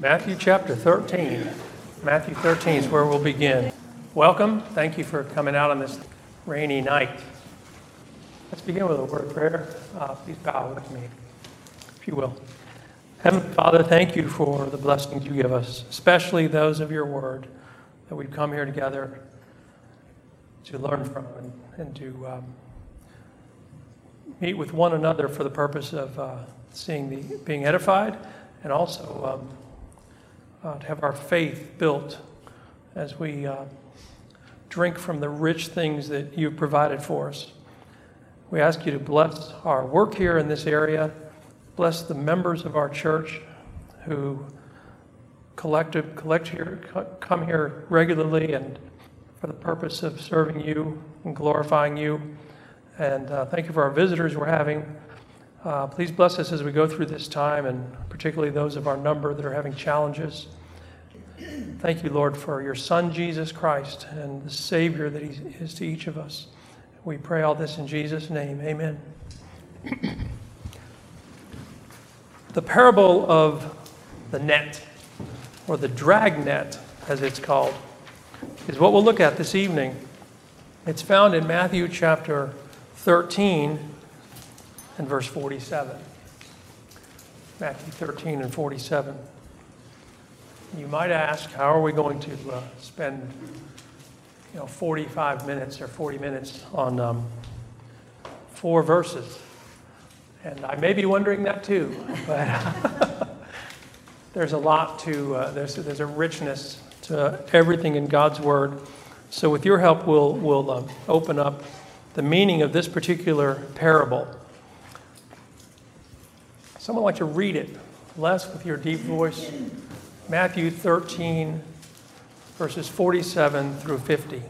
Matthew chapter 13. Matthew 13 is where we'll begin. Welcome. Thank you for coming out on this rainy night. Let's begin with a word of prayer. Please bow with me, if you will. Heavenly Father, thank you for the blessings you give us, especially those of your word that we've come here together to learn from and to meet with one another for the purpose of being edified, and also to have our faith built as we drink from the rich things that you've provided for us. We ask you to bless our work here in this area, bless the members of our church who come here regularly and for the purpose of serving you and glorifying you. And thank you for our visitors we're having. Please bless us as we go through this time, and particularly those of our number that are having challenges. Thank you, Lord, for your Son, Jesus Christ, and the Savior that he is to each of us. We pray all this in Jesus' name. Amen. The parable of the net, or the drag net, as it's called, is what we'll look at this evening. It's found in Matthew chapter 13 and verse 47. Matthew 13 and 47. You might ask, how are we going to spend 45 minutes or 40 minutes on 4 verses? And I may be wondering that too, but there's a lot to, there's a richness to everything in God's Word. So with your help, we'll open up the meaning of this particular parable. Someone like to read it, Les, with your deep voice. Matthew 13, verses 47 through 50.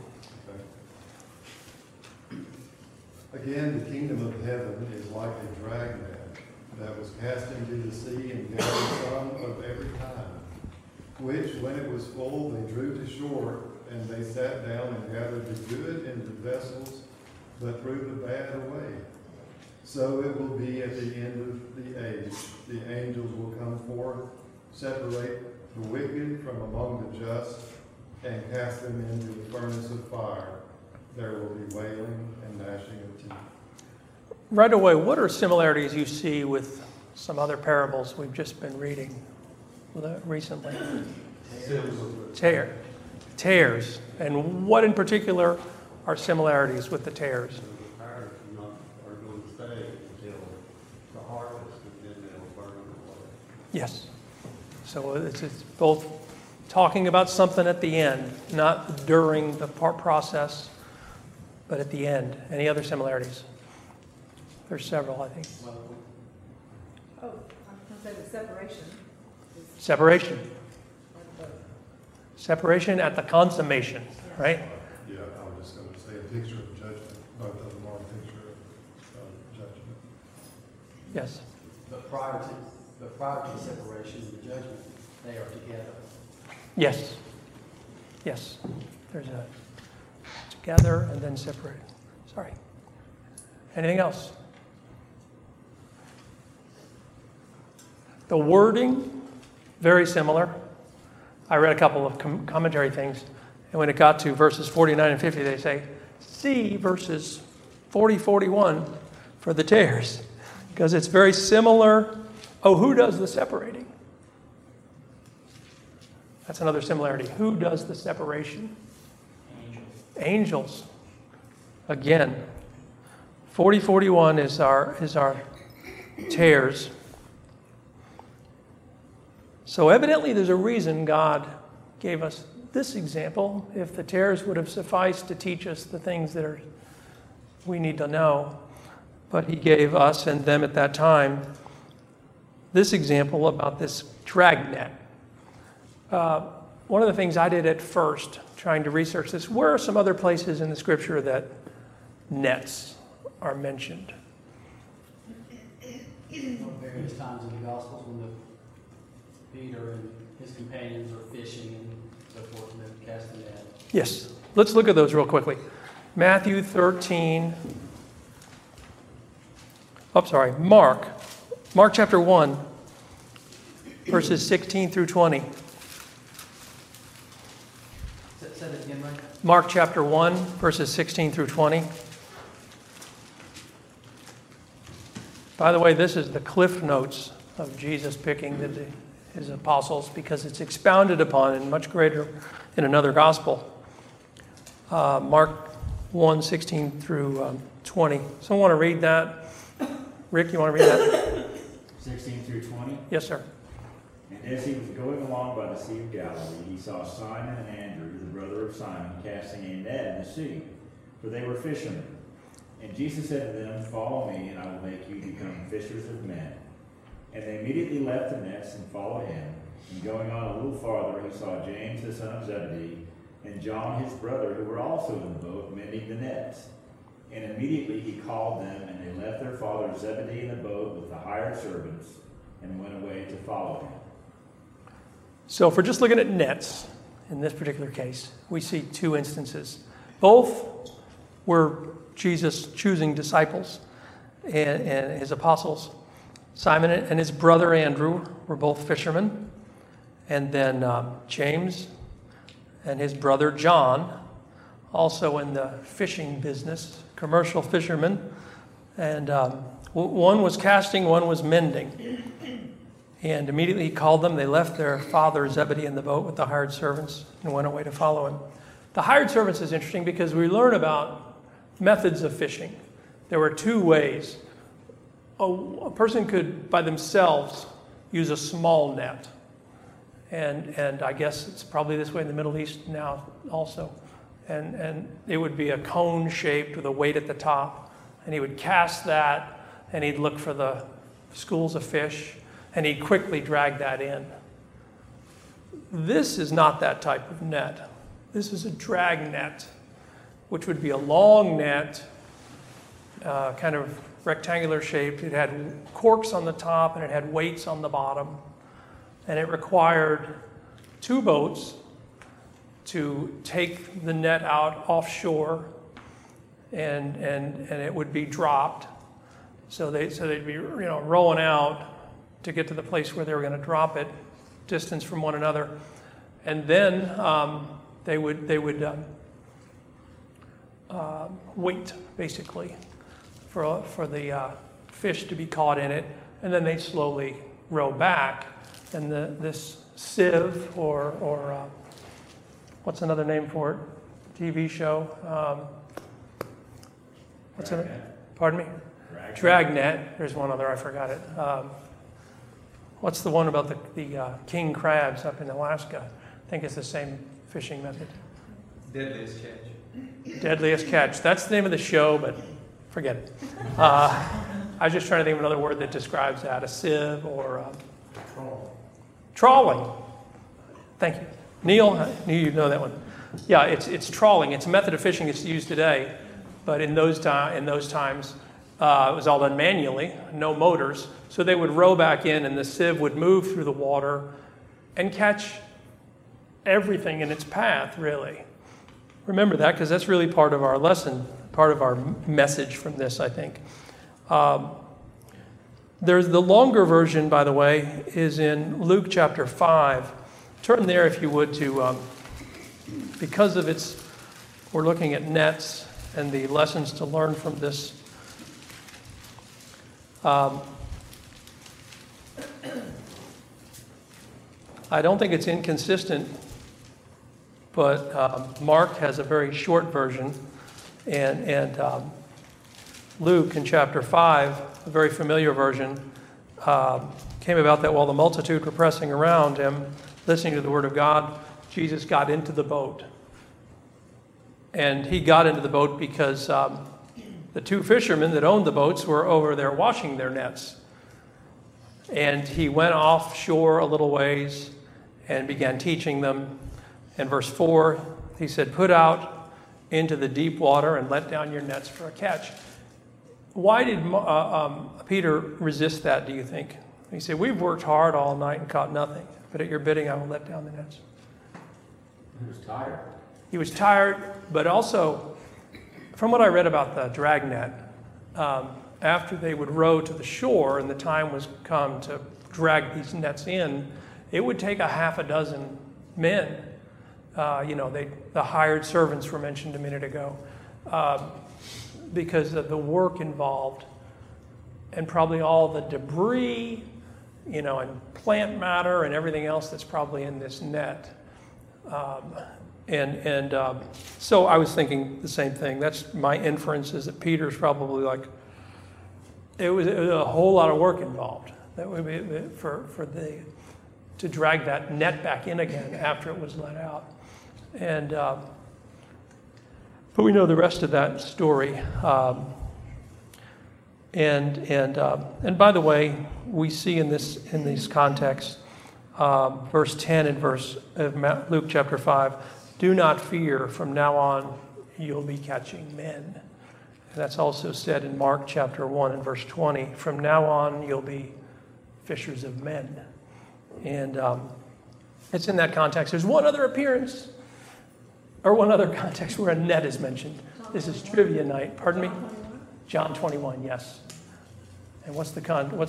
Again, the kingdom of heaven is like a dragnet that was cast into the sea and gathered some of every kind, which, when it was full, they drew to shore, and they sat down and gathered the good into vessels, but threw the bad away. So it will be at the end of the age. The angels will come forth, separate the wicked from among the just, and cast them into the furnace of fire. There will be wailing and gnashing of teeth. Right away, what are similarities you see with some other parables we've just been reading recently? Tares. And what in particular are similarities with the tares? The tares are going to stay until the harvest, and then they'll burn away. Yes. So it's both talking about something at the end, not during the process, but at the end. Any other similarities? There's several, I think. I was going to say the separation. Separation. Separation at the consummation, right? Yeah, I was just going to say a picture of judgment. Both of them are a picture of judgment. Yes. But prior to the separation and the judgment, they are together. Yes. Yes. There's a together and then separated. Sorry. Anything else? The wording, very similar. I read a couple of commentary things, and when it got to verses 49 and 50, they say, see verses 40, 41 for the tares, because it's very similar. Oh, who does the separating? That's another similarity. Who does the separation? Angels. Again, 40, 41 is our tares. So evidently there's a reason God gave us this example. If the tares would have sufficed to teach us the things that we need to know, but he gave us and them at that time this example about this dragnet. One of the things I did at first, trying to research this, where are some other places in the Scripture that nets are mentioned? Various times in the Gospels when Peter and his companions are fishing and so forth, and they're casting the net. Yes. Let's look at those real quickly. Matthew 13. Mark chapter 1. verses 16 through 20. Say that again, Ray. Mark chapter 1, verses 16 through 20. By the way, this is the cliff notes of Jesus picking his apostles because it's expounded upon in much greater in another gospel. Mark 1, 16 through 20. Someone want to read that? Rick, you want to read that? 16 through 20. Yes, sir. And as he was going along by the Sea of Galilee, he saw Simon and Andrew, the brother of Simon, casting a net in the sea, for they were fishermen. And Jesus said to them, "Follow me, and I will make you become fishers of men." And they immediately left the nets and followed him. And going on a little farther, he saw James the son of Zebedee, and John his brother, who were also in the boat, mending the nets. And immediately he called them, and they left their father Zebedee in the boat with the hired servants, and went away to follow him. So if we're just looking at nets, in this particular case, we see two instances. Both were Jesus choosing disciples and his apostles. Simon and his brother Andrew were both fishermen. And then James and his brother John, also in the fishing business, commercial fishermen. And one was casting, one was mending. And immediately he called them. They left their father Zebedee in the boat with the hired servants and went away to follow him. The hired servants is interesting because we learn about methods of fishing. There were two ways. A person could, by themselves, use a small net. And I guess it's probably this way in the Middle East now also. And it would be a cone shaped with a weight at the top. And he would cast that, and he'd look for the schools of fish, and he'd quickly drag that in. This is not that type of net. This is a drag net, which would be a long net, kind of rectangular shaped. It had corks on the top, and it had weights on the bottom. And it required two boats to take the net out offshore, and it would be dropped. So they'd be rowing out to get to the place where they were going to drop it, distance from one another, and then they would wait basically for the fish to be caught in it, and then they slowly row back. And this sieve or what's another name for it? TV show. What's it? Pardon me? Dragnet. There's one other, I forgot it. What's the one about the king crabs up in Alaska? I think it's the same fishing method. Deadliest Catch. Deadliest Catch. That's the name of the show, but forget it. I was just trying to think of another word that describes that. A sieve or trawling. Thank you. Neil, I knew you'd know that one. Yeah, it's trawling. It's a method of fishing that's used today, but in those times, it was all done manually, no motors. So they would row back in, and the sieve would move through the water and catch everything in its path, really. Remember that, because that's really part of our lesson, part of our message from this, I think. There's the longer version, by the way, is in Luke chapter 5. Turn there, if you would, to, because of its, we're looking at nets and the lessons to learn from this. I don't think it's inconsistent, but Mark has a very short version, and Luke in chapter 5, a very familiar version, came about that while the multitude were pressing around him, listening to the word of God, Jesus got into the boat. And he got into the boat because the two fishermen that owned the boats were over there washing their nets. And he went offshore a little ways and began teaching them. In verse 4, he said, "Put out into the deep water and let down your nets for a catch." Why did Peter resist that, do you think? He said, "We've worked hard all night and caught nothing, but at your bidding I will let down the nets." He was tired. He was tired, but also, from what I read about the dragnet, after they would row to the shore and the time was come to drag these nets in, it would take a half a dozen men. The hired servants were mentioned a minute ago, because of the work involved and probably all the debris, and plant matter and everything else that's probably in this net. So I was thinking the same thing. That's my inference, is that Peter's probably like, it was a whole lot of work involved. That would be to drag that net back in again after it was let out. But we know the rest of that story. And by the way, we see in these contexts, verse 10 and Luke chapter 5, do not fear, from now on you'll be catching men. And that's also said in Mark chapter 1 and verse 20, from now on you'll be fishers of men. And it's in that context. There's one other appearance, or one other context where a net is mentioned. This is trivia night. Pardon me? John 21, yes. And what's the The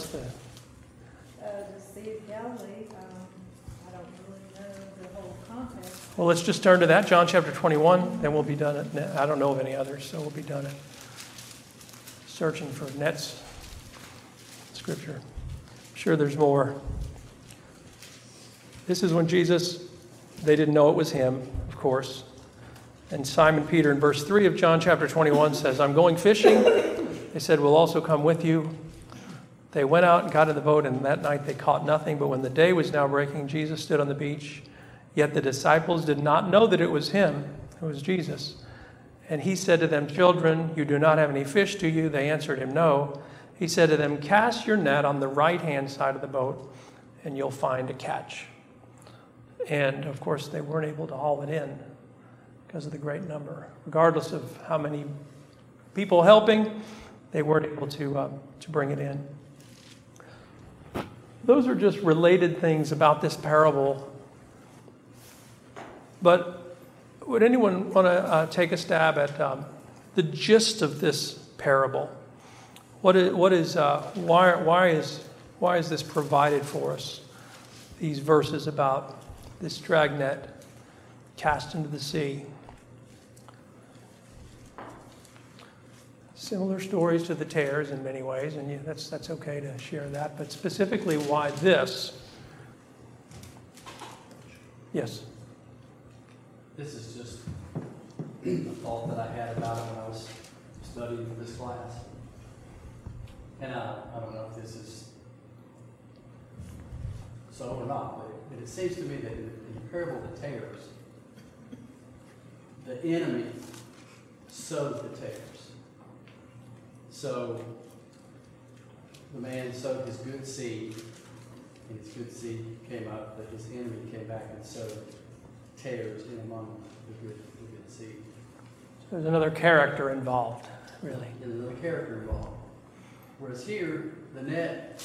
Sea of Galilee. I don't really know the whole context. Well, let's just turn to that, John chapter 21, then we'll be done at net. I don't know of any others, so we'll be done at searching for nets, Scripture. I'm sure there's more. This is when Jesus, they didn't know it was him, of course. And Simon Peter in verse 3 of John chapter 21 says, I'm going fishing. They said, we'll also come with you. They went out and got in the boat, and that night they caught nothing. But when the day was now breaking, Jesus stood on the beach. Yet the disciples did not know that it was him, it was Jesus. And he said to them, children, you do not have any fish, do you? They answered him, no. He said to them, cast your net on the right-hand side of the boat, and you'll find a catch. And, of course, they weren't able to haul it in because of the great number. Regardless of how many people helping, they weren't able to bring it in. Those are just related things about this parable. But would anyone want to take a stab at the gist of this parable? Why is this provided for us? These verses about this dragnet cast into the sea. Similar stories to the tares in many ways, and that's okay to share that. But specifically, why this? Yes. This is just a thought that I had about it when I was studying for this class. And I don't know if this is so or not, but it seems to me that in the parable of the tares, the enemy sowed the tares. So the man sowed his good seed, and his good seed came up, but his enemy came back and sowed tares in among the good seed. So there's another character involved, really. There's another character involved. Whereas here, the net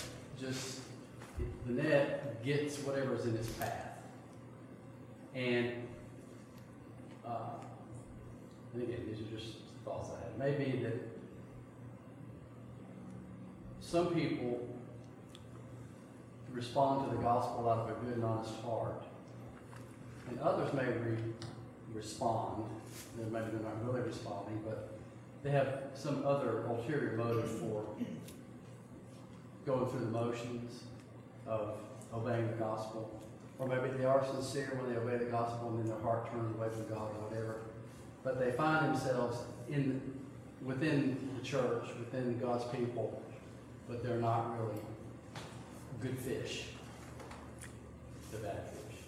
gets whatever's in its path. And again, these are just thoughts I had. Maybe that some people respond to the gospel out of a good and honest heart. And others may respond. Maybe they're not really responding, but they have some other ulterior motive for going through the motions of obeying the gospel. Or maybe they are sincere when they obey the gospel and then their heart turns away from God or whatever. But they find themselves within the church, within God's people, but they're not really good fish. They're bad fish.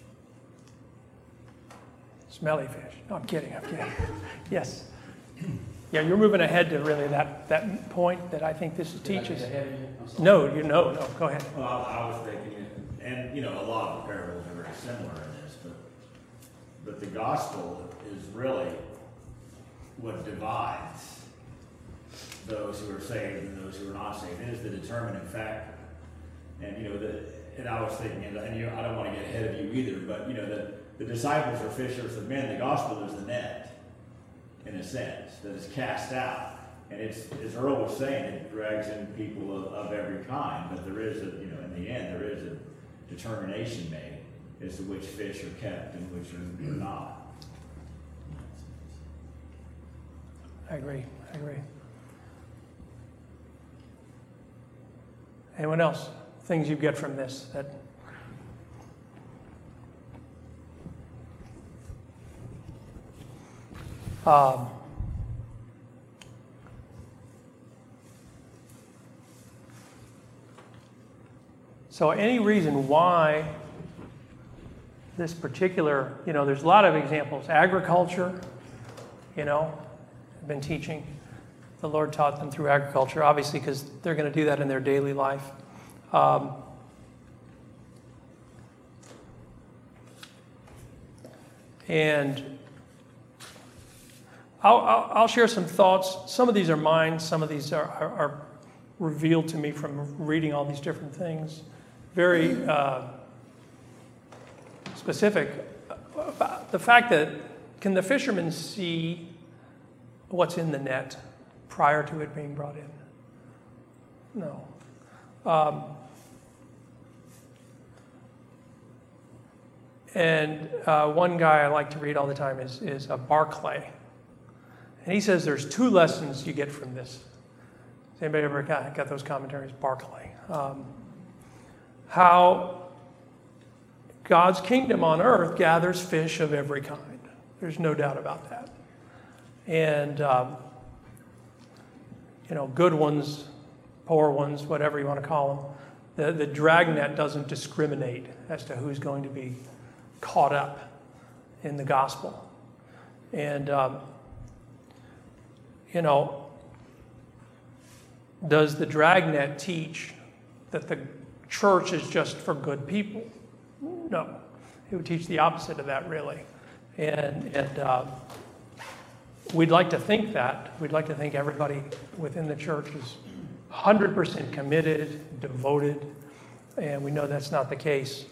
Smelly fish. No, I'm kidding. Yes. Yeah, you're moving ahead to really that point that I think this teaches. No, go ahead. Well, I was thinking, and a lot of the parables are very similar in this, but the gospel is really what divides those who are saved and those who are not saved. It is the determining factor. And and I was thinking, and I don't want to get ahead of you either, but the disciples are fishers of men. The gospel is the net, in a sense, that is cast out. And it's, as Earl was saying, it drags in people of every kind, but there is in the end, there is a determination made as to which fish are kept and which are not. I agree. Anyone else? Things you get from this that... So any reason why this particular, there's a lot of examples. Agriculture, I've been teaching. The Lord taught them through agriculture, obviously, because they're going to do that in their daily life. And I'll share some thoughts. Some of these are mine. Some of these are revealed to me from reading all these different things. Very specific about the fact that can the fishermen see what's in the net prior to it being brought in? No. And one guy I like to read all the time is Barclay. And he says there's 2 lessons you get from this. Has anybody ever got those commentaries? Barclay. How God's kingdom on earth gathers fish of every kind. There's no doubt about that. And, good ones, poor ones, whatever you want to call them. The dragnet doesn't discriminate as to who's going to be caught up in the gospel. And, does the dragnet teach that the church is just for good people? No. It would teach the opposite of that, really. And we'd like to think that. We'd like to think everybody within the church is 100% committed, devoted, and we know that's not the case.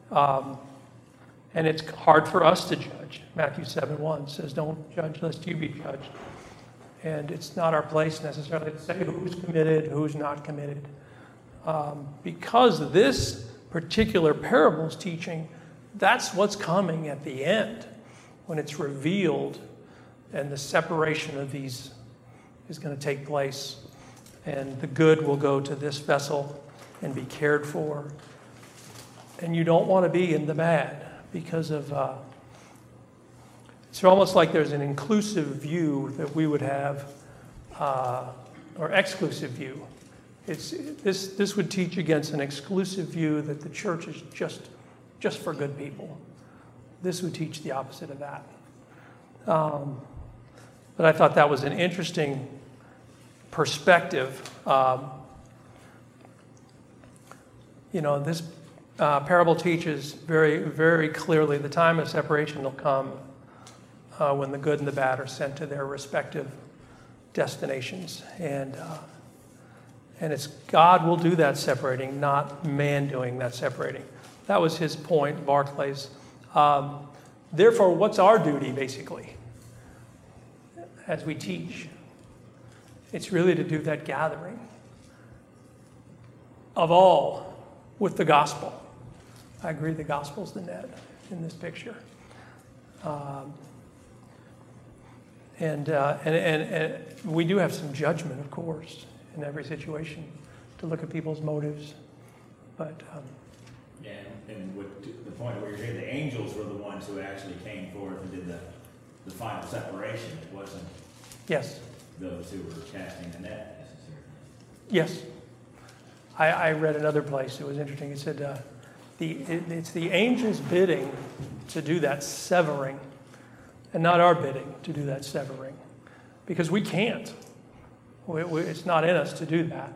And it's hard for us to judge. Matthew 7:1 says, don't judge lest you be judged. And it's not our place necessarily to say who's committed, who's not committed. Because this particular parable's teaching, that's what's coming at the end when it's revealed and the separation of these is going to take place. And the good will go to this vessel and be cared for. And you don't want to be in the bad because of... it's almost like there's an inclusive view that we would have, or exclusive view. This would teach against an exclusive view that the church is just for good people. This would teach the opposite of that. But I thought that was an interesting perspective. This parable teaches very, very clearly the time of separation will come when the good and the bad are sent to their respective destinations. And it's God will do that separating, not man doing that separating. That was his point, Barclay's. Therefore, what's our duty, basically, as we teach? It's really to do that gathering of all with the gospel. I agree the gospel's the net in this picture. And we do have some judgment, of course, in every situation to look at people's motives. But and with the point where you're here, the angels were the ones who actually came forth and did the final separation. It wasn't those who were casting the net necessarily. Yes. I read another place. It was interesting. It said it's the angels' bidding to do that severing, and not our bidding to do that severing, because we can't. It's not in us to do that,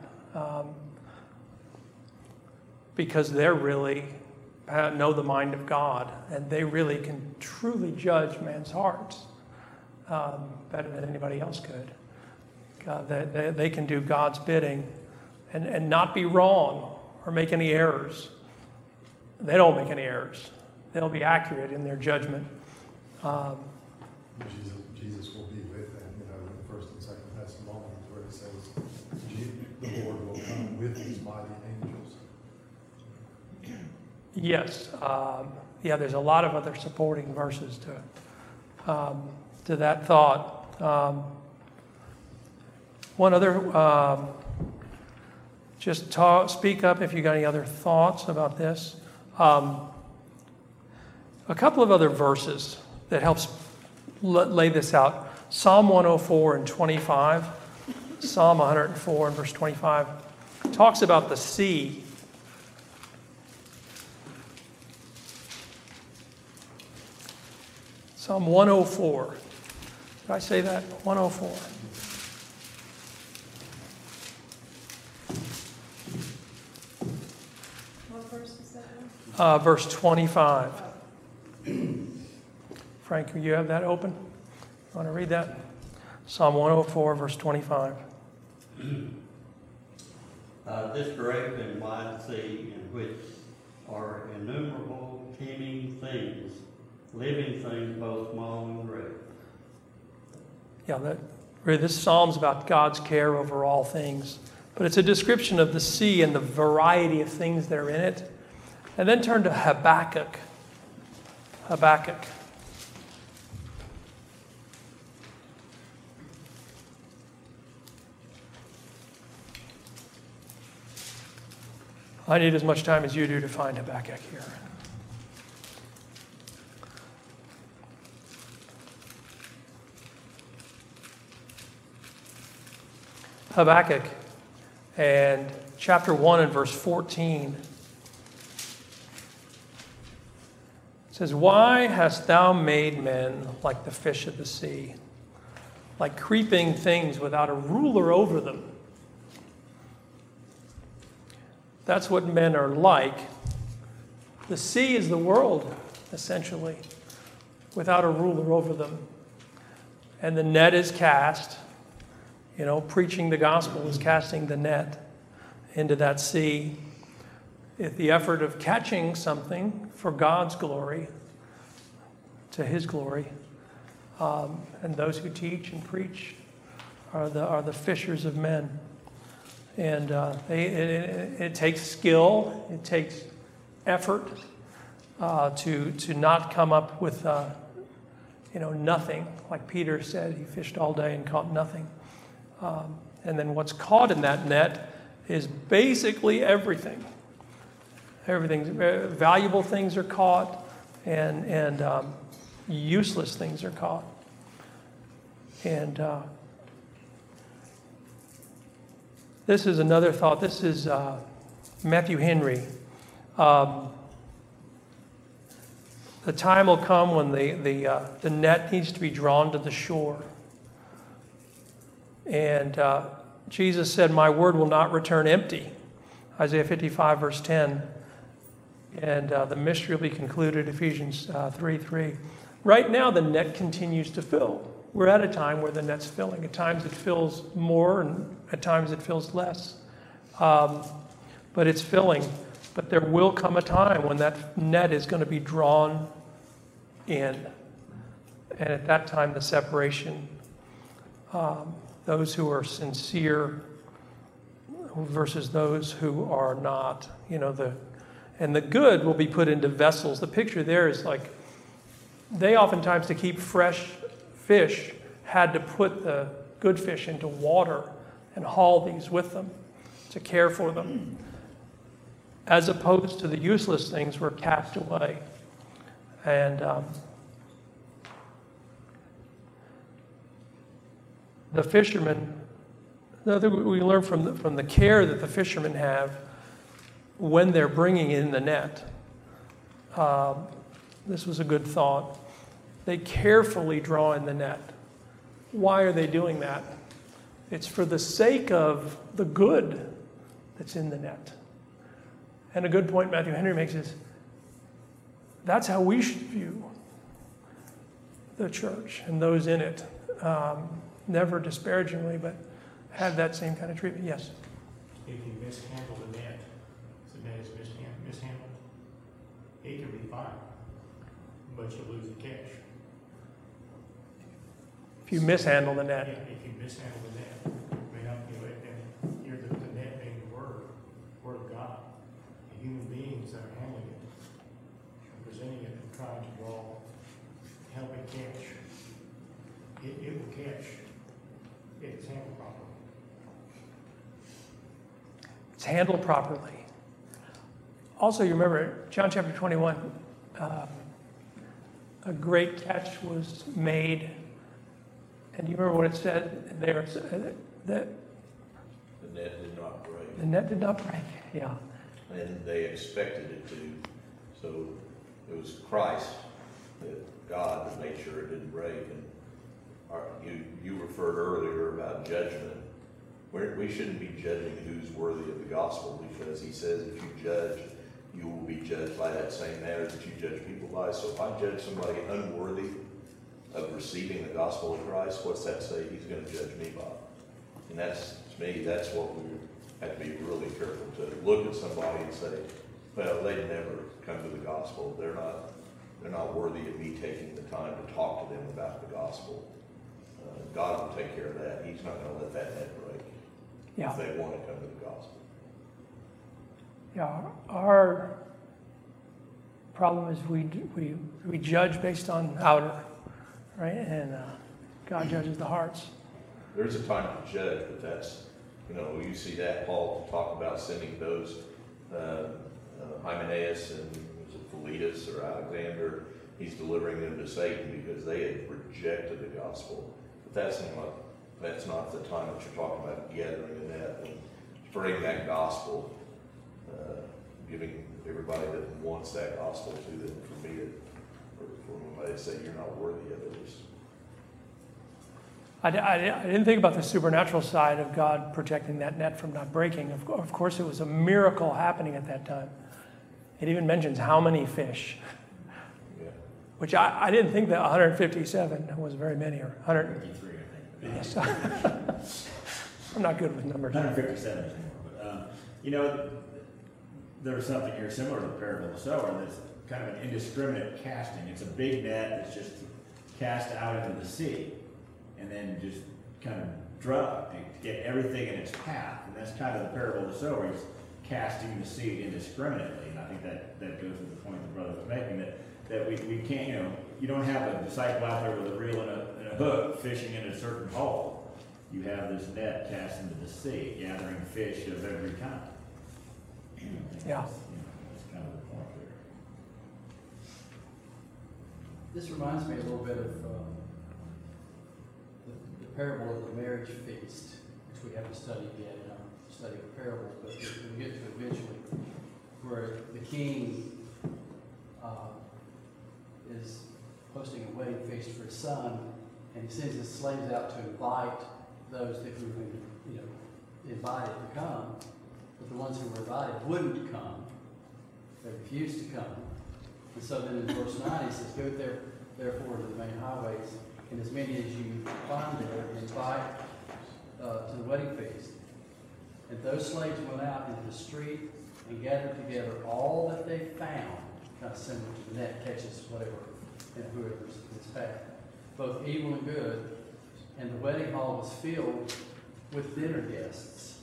because they really know the mind of God, and they really can truly judge man's hearts better than anybody else could. They can do God's bidding and not be wrong or make any errors. They don't make any errors. They'll be accurate in their judgment. Jesus will be with them, in 1st and 2nd Thessalonians, where the Lord will come with his mighty angels. Yes. Yeah, there's a lot of other supporting verses to that thought. One other, speak up if you got any other thoughts about this. A couple of other verses that helps lay this out. Psalm 104 and 25, Psalm 104 and verse 25 talks about the sea. Psalm 104. Did I say that? 104. What verse is that one? Verse 25. Frank, you have that open? You want to read that? Psalm 104, verse 25. This great and wide sea in which are innumerable teeming things, living things both small and great. Yeah, this psalm's about God's care over all things. But it's a description of the sea and the variety of things that are in it. And then turn to Habakkuk. Habakkuk. I need as much time as you do to find Habakkuk here. Habakkuk and chapter 1 and verse 14. It says, "Why hast thou made men like the fish of the sea, like creeping things without a ruler over them?" That's what men are like. The sea is the world, essentially, without a ruler over them. And the net is cast. Preaching the gospel is casting the net into that sea. If the effort of catching something for God's glory, to his glory, and those who teach and preach are the fishers of men. And it takes skill, it takes effort to not come up with nothing. Like Peter said, he fished all day and caught nothing. And then what's caught in that net is basically everything. Valuable things are caught, and useless things are caught. And this is another thought. This is Matthew Henry. The time will come when the net needs to be drawn to the shore. And Jesus said, "My word will not return empty." Isaiah 55, verse 10. And the mystery will be concluded, Ephesians 3:3. Right now, the net continues to fill. We're at a time where the net's filling. At times it fills more, and at times it fills less. But it's filling. But there will come a time when that net is going to be drawn in. And at that time, the separation, those who are sincere versus those who are not, and the good will be put into vessels. The picture there is like, they oftentimes, to keep fresh fish, had to put the good fish into water and haul these with them to care for them, as opposed to the useless things were cast away. And the fishermen, we learn from the care that the fishermen have when they're bringing in the net. This was a good thought. They carefully draw in the net. Why are they doing that? It's for the sake of the good that's in the net. And a good point Matthew Henry makes is, that's how we should view the church and those in it. Never disparagingly, but have that same kind of treatment. Yes? If you mishandle the net, the net is mishandled, it can be fine, but you'll lose the catch. If you mishandle the net. Yeah, if you mishandle the net, the net beings that are handling it, and presenting it and trying to draw, help it catch. It will catch if it's handled properly. It's handled properly. Also, you remember John chapter 21, a great catch was made, and you remember what it said there? That The net did not break, the net did not break. Yeah. and they expected it to. So it was Christ, that God, that made sure it didn't break. And you referred earlier about judgment. We shouldn't be judging who's worthy of the gospel, because he says if you judge, you will be judged by that same manner that you judge people by. So if I judge somebody unworthy of receiving the gospel of Christ, what's that say he's going to judge me by? And that's, to me, that's what we have to be really careful to look at somebody and say, well, they never come to the gospel. They're not worthy of me taking the time to talk to them about the gospel. God will take care of that. He's not going to let that net break if they want to come to the gospel. Yeah, our problem is we judge based on outer, right? And God judges the hearts. There's a time to judge, but that's, you see that Paul talk about sending those Hymenaeus and was it Philetus or Alexander. He's delivering them to Satan because they had rejected the gospel. But that's not the time that you're talking about gathering the net and spreading that gospel. Giving everybody that wants that gospel to them, for me, for when they say you're not worthy of it. I didn't think about the supernatural side of God protecting that net from not breaking. Of course, it was a miracle happening at that time. It even mentions how many fish, which I didn't think that 157 was very many, or 153, I think. Yes. I'm not good with numbers. 157 is more, but there's something here similar to the parable of the sower. That's kind of an indiscriminate casting. It's a big net that's just cast out into the sea, and then just kind of drug to get everything in its path. And that's kind of the parable of the sower. He's casting the seed indiscriminately. And I think that goes to the point the brother was making, that we can't, you don't have a disciple out there with a reel and a hook fishing in a certain hole. You have this net cast into the sea, gathering fish of every kind. Yeah. That's kind of the point there. This reminds me a little bit of the parable of the marriage feast, which we haven't studied yet in our study of parables, but we'll get to eventually, where the king is hosting a wedding feast for his son, and he sends his slaves out to invite those that who've been, invited to come. But the ones who were invited wouldn't come. They refused to come. And so then in verse 9 he says, go therefore to the main highways, and as many as you find there, invite to the wedding feast. And those slaves went out into the street and gathered together all that they found, kind of similar to the net catches whatever, whoever's in its path, both evil and good. And the wedding hall was filled with dinner guests.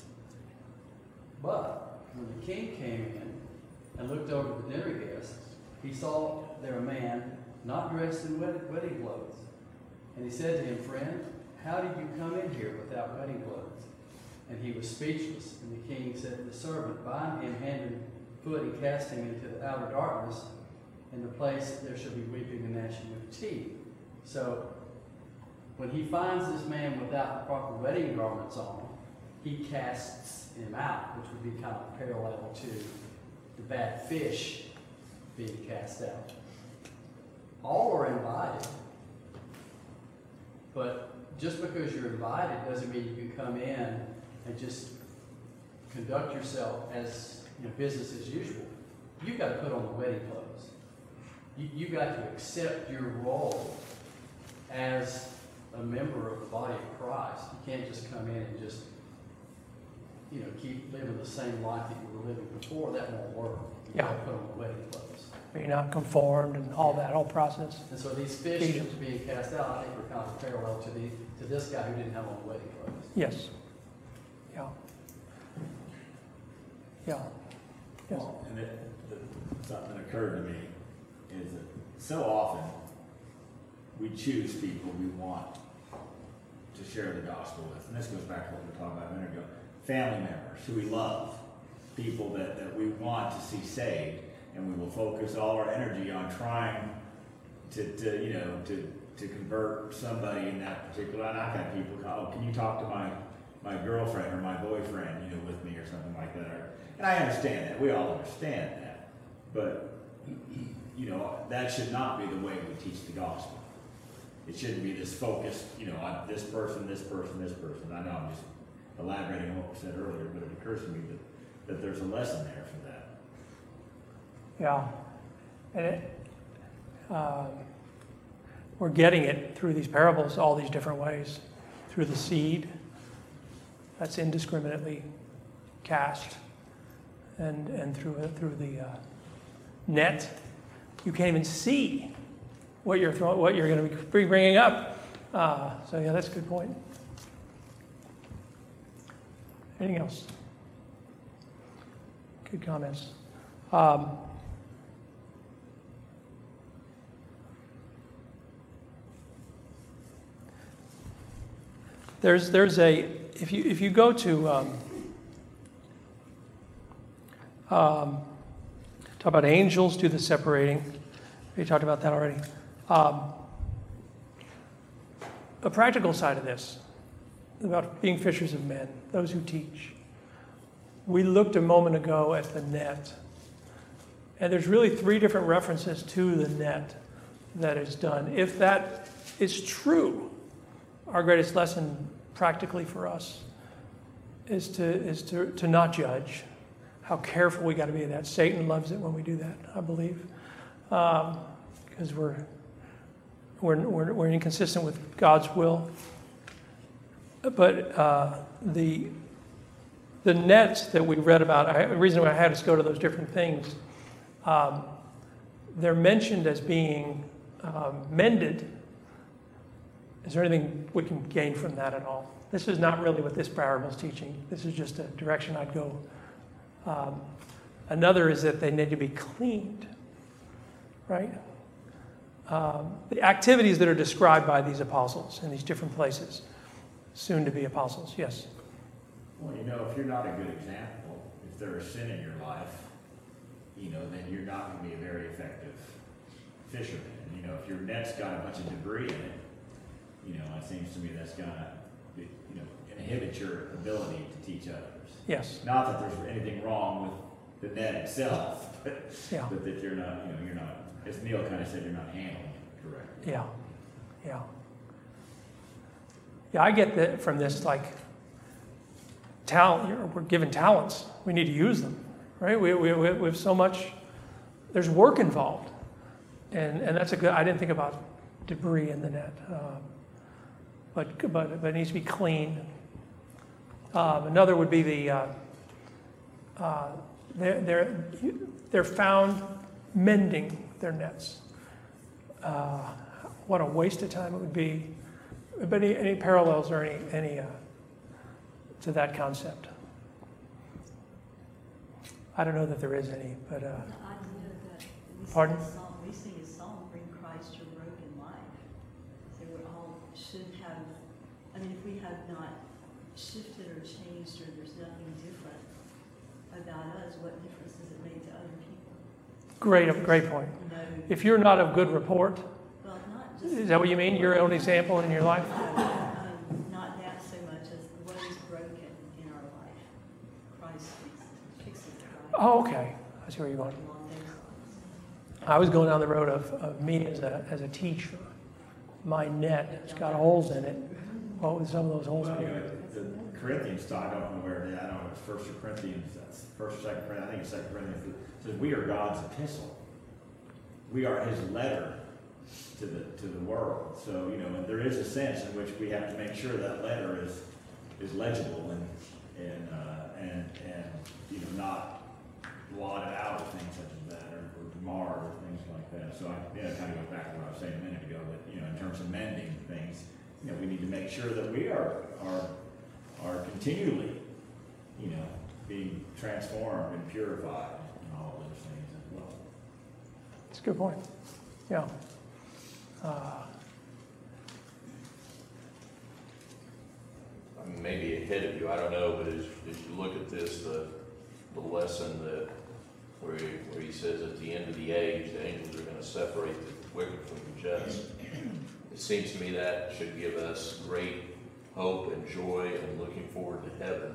But when the king came in and looked over the dinner guests, he saw there a man not dressed in wedding clothes. And he said to him, friend, how did you come in here without wedding clothes? And he was speechless. And the king said to the servant, bind him hand and foot and cast him into the outer darkness. In the place there shall be weeping and gnashing of teeth. So when he finds this man without the proper wedding garments on, he casts him out, which would be kind of parallel to the bad fish being cast out. All are invited, but just because you're invited doesn't mean you can come in and just conduct yourself as business as usual. You've got to put on the wedding clothes. You've got to accept your role as a member of the body of Christ. You can't just come in and just keep living the same life that you were living before. That won't work. You've got to put on the wedding clothes. Being not conformed and all that whole process. And so these fish that were being cast out, I think, were kind of parallel to this guy who didn't have on wedding clothes. Yes. Yeah. Yeah. Yes. And something that occurred to me is that so often we choose people we want to share the gospel with. And this goes back to what we were talking about a minute ago. Family members who we love, people that we want to see saved, and we will focus all our energy on trying to convert somebody in that particular. And I've had people call, oh, can you talk to my girlfriend or my boyfriend, with me or something like that. And I understand that. We all understand that. But, that should not be the way we teach the gospel. It shouldn't be this focused, on this person, this person, this person. I know I'm just elaborating on what was said earlier, but it occurs to me that there's a lesson there for that. Yeah. And we're getting it through these parables all these different ways. Through the seed that's indiscriminately cast, and through the net. You can't even see what you're going to be bringing up. So yeah, that's a good point. Anything else? Good comments. There's a, if you go to talk about angels do the separating. We talked about that already. A practical side of this, about being fishers of men, those who teach. We looked a moment ago at the net, and there's really 3 different references to the net that is done. If that is true, our greatest lesson practically for us is to not judge. How careful we got to be of that. Satan loves it when we do that, I believe, because we're inconsistent with God's will. But the nets that we read about, the reason I had us go to those different things, they're mentioned as being mended. Is there anything we can gain from that at all? This is not really what this parable is teaching. This is just a direction I'd go. Another is that they need to be cleaned, right? The activities that are described by these apostles in these different places, soon to be apostles, yes. Well, if you're not a good example, if there is sin in your life, then you're not going to be a very effective fisherman. If your net's got a bunch of debris in it, it seems to me that's going to, inhibit your ability to teach others. Yes. Not that there's anything wrong with the net itself, but, Yeah. but that you're not, as Neil kind of said, you're not handling it correctly. Yeah. Yeah, I get that from this, talent. We're given talents. We need to use them, right? We have so much. There's work involved, and that's a good. I didn't think about debris in the net, but it needs to be clean. Another would be they're found mending their nets. What a waste of time it would be. But any parallels or any to that concept? I don't know that there is any, but I do know that pardon? We sing a song, "Bring Christ Your Broken Life." So we all should have. If we have not shifted or changed, or there's nothing different about us, what difference does it make to other people? Great point. If you're not of good report, well, not just. Is that what you mean? Your own example in your life? Not that so much as what is broken in our life. Christ fixes it right. Oh, okay. I see where you're going. I was going down the road of me as a teacher. My net has got holes in it. What would some of those holes be? The Corinthians taught, I don't know where it is, I don't know if it's 1 Corinthians, that's 1st or 2nd Corinthians, I think it's 2 Corinthians, it says we are God's epistle. We are his letter to the world. So, and there is a sense in which we have to make sure that letter is legible and not blotted out or things such as that, or marred or things like that. So it kind of goes back to what I was saying a minute ago, that, in terms of mending things, we need to make sure that we are continually, being transformed and purified and all of those things as well. a good point. Yeah. I mean, maybe ahead of you, I don't know, but as you look at this, the lesson that where he says at the end of the age, the angels are going to separate the wicked from the just. It seems to me that should give us great hope and joy and looking forward to heaven.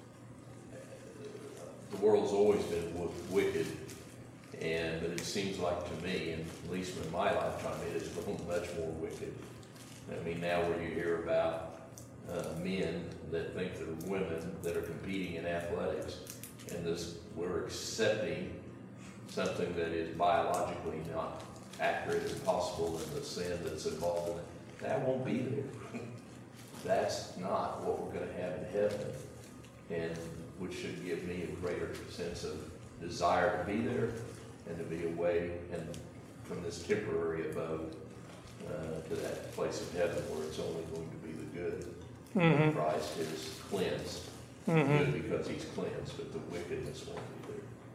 The world's always been wicked, but it seems like to me, and at least in my lifetime, it has grown much more wicked. I mean, now where you hear about men that think they're women that are competing in athletics, and we're accepting something that is biologically not accurate and possible, and the sin that's involved in it. That won't be there. That's not what we're going to have in heaven, and which should give me a greater sense of desire to be there and to be away and from this temporary abode to that place of heaven where it's only going to be the good. Mm-hmm. Christ is cleansed. Mm-hmm. Good because he's cleansed, but the wickedness won't be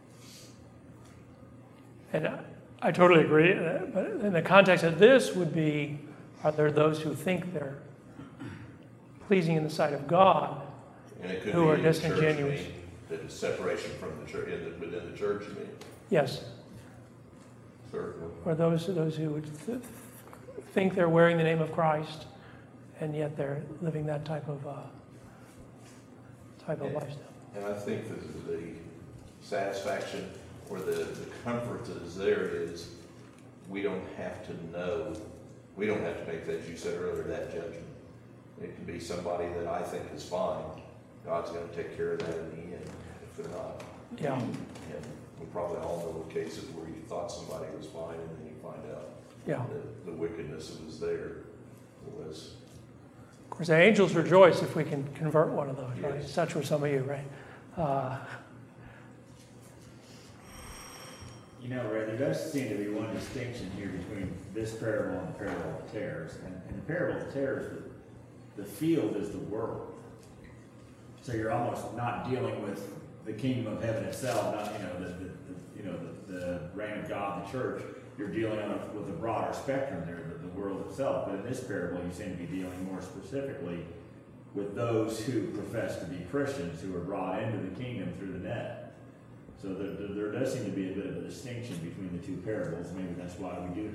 there. And I totally agree. But in the context of this would be, are there those who think they're pleasing in the sight of God, And it could who be are in the church, disingenuous? that is separation from the church, within the church, you mean? Yes. Certainly. Or those who would think they're wearing the name of Christ, and yet they're living that type of lifestyle. And I think the satisfaction or the comfort that is there is we don't have to know, we don't have to make, as you said earlier, that judgment. It can be somebody that I think is fine. God's going to take care of that in the end if they're not. Yeah. And we probably all know the cases where you thought somebody was fine and then you find out Yeah. that the wickedness that was there was. Of course, the angels rejoice if we can convert one of those, right? Yes. Such were some of you, right? You know, Ray, there does seem to be one distinction here between this parable and the parable of the tares. And in the parable of the tares, the field is the world. So you're almost not dealing with the kingdom of heaven itself, not the reign of God, the church. You're dealing with a broader spectrum there, the world itself. But in this parable, you seem to be dealing more specifically with those who profess to be Christians, who are brought into the kingdom through the net. So there does seem to be a bit of a distinction between the two parables. Maybe that's why we do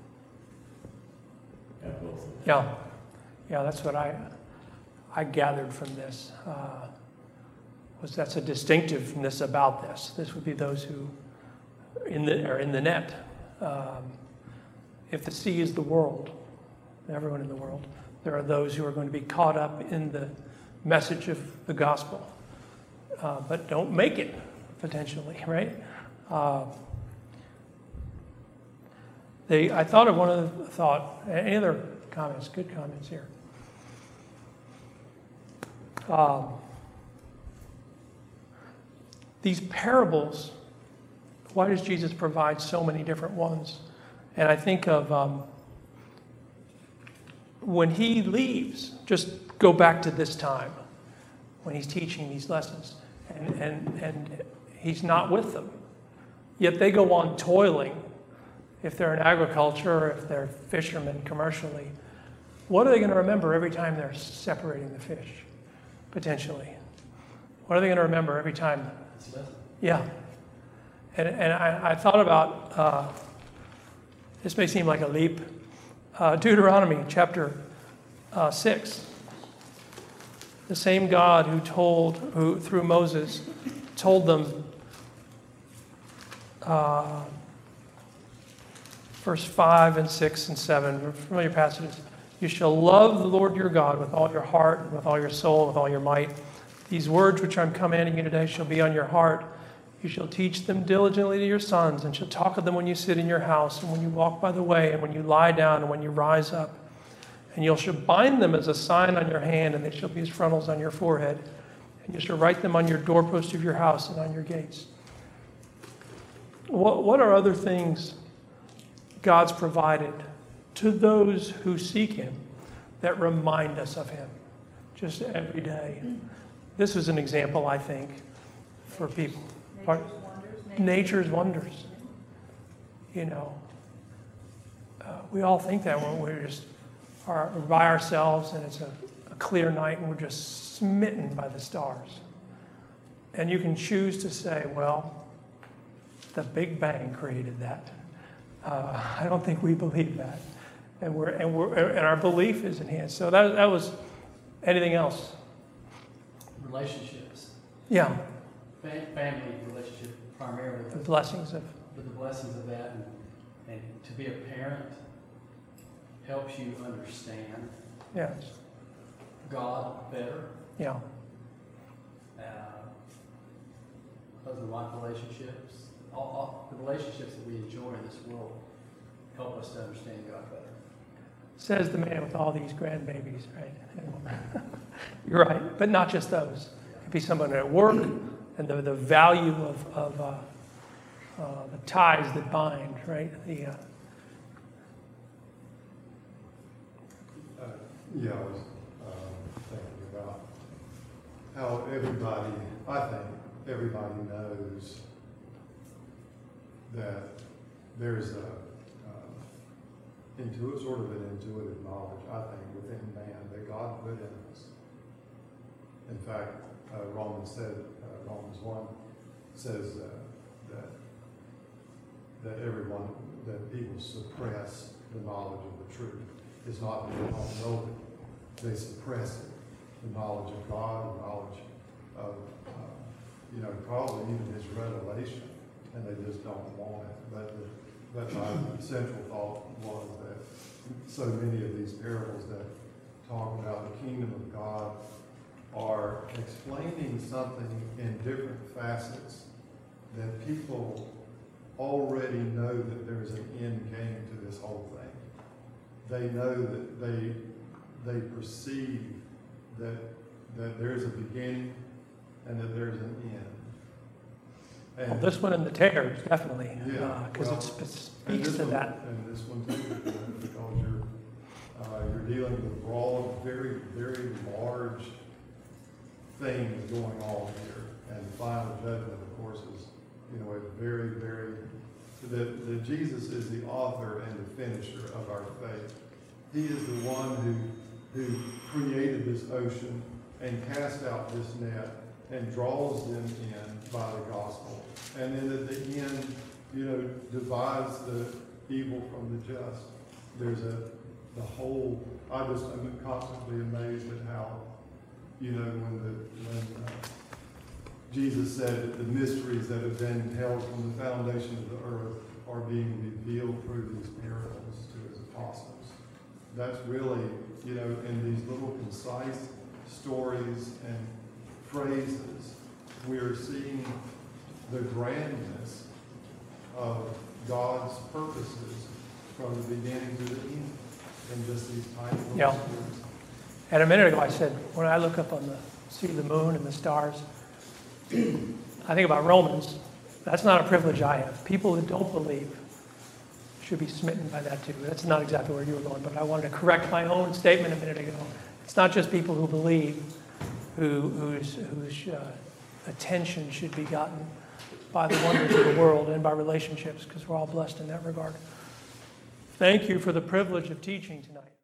have both of them. Yeah. Yeah, that's what I gathered from this. Was that's a distinctiveness about this. This would be those who are in the net. If the sea is the world, everyone in the world, there are those who are going to be caught up in the message of the gospel, but don't make it, potentially, right? I thought of one other thought. Any other comments? Good comments here. These parables, why does Jesus provide so many different ones? And I think of when he leaves, just go back to this time when he's teaching these lessons, and he's not with them. Yet they go on toiling. If they're in agriculture, if they're fishermen commercially, what are they going to remember every time they're separating the fish, potentially? What are they going to remember every time? Yeah. And I thought about, this may seem like a leap, Deuteronomy chapter 6. The same God who through Moses told them, verse 5 and 6 and 7, familiar passages. You shall love the Lord your God with all your heart, with all your soul, with all your might. These words which I'm commanding you today shall be on your heart. You shall teach them diligently to your sons, and shall talk of them when you sit in your house, and when you walk by the way, and when you lie down, and when you rise up. And you shall bind them as a sign on your hand, and they shall be as frontals on your forehead. And you shall write them on your doorpost of your house and on your gates. What are other things God's provided to those who seek him that remind us of him just every day? This is an example, I think, for people. Nature's wonders. Nature's wonders. you know, we all think that when we're by ourselves and it's a clear night and we're just smitten by the stars. And you can choose to say, well, the Big Bang created that. I don't think we believe that, and our belief is enhanced. So that was. Anything else? Relationships. Yeah. Family relationship primarily. The blessings of. But the blessings of that, and to be a parent helps you understand. Yes. God better. Yeah. Husband-wife relationships, all the relationships that we enjoy in this world help us to understand God better. Says the man with all these grandbabies, right? You're right, but not just those. It could be someone at work, and the value of the ties that bind, right? Yeah, I was thinking about how I think everybody knows that there's sort of an intuitive knowledge, I think, within man that God put in us. In fact, Romans 1 says that people suppress the knowledge of the truth. It's not that they don't know it; they suppress it. The knowledge of God, the knowledge of probably even His revelation, and they just don't want it. But my central thought was that so many of these parables that talk about the kingdom of God are explaining something in different facets that people already know that there's an end game to this whole thing. They know that they perceive that there's a beginning and that there's an end. Well, this one in the Tears, definitely, because it speaks to that. And this one too, because you're dealing with broad, very, very large things going on here. And final judgment, of course, is a very, very that Jesus is the author and the finisher of our faith. He is the one who created this ocean and cast out this net and draws them in by the gospel. And then at the end, divides the evil from the just. There's I'm constantly amazed at how, when Jesus said that the mysteries that have been held from the foundation of the earth are being revealed through these parables to His apostles. That's really, in these little concise stories and phrases, we are seeing the grandness of God's purposes from the beginning to the end in just these tiny little stories. And a minute ago I said, when I look up see the moon and the stars, I think about Romans. That's not a privilege I have. People that don't believe should be smitten by that too. That's not exactly where you were going, but I wanted to correct my own statement a minute ago. It's not just people who believe whose attention should be gotten by the wonders of the world and by relationships, because we're all blessed in that regard. Thank you for the privilege of teaching tonight.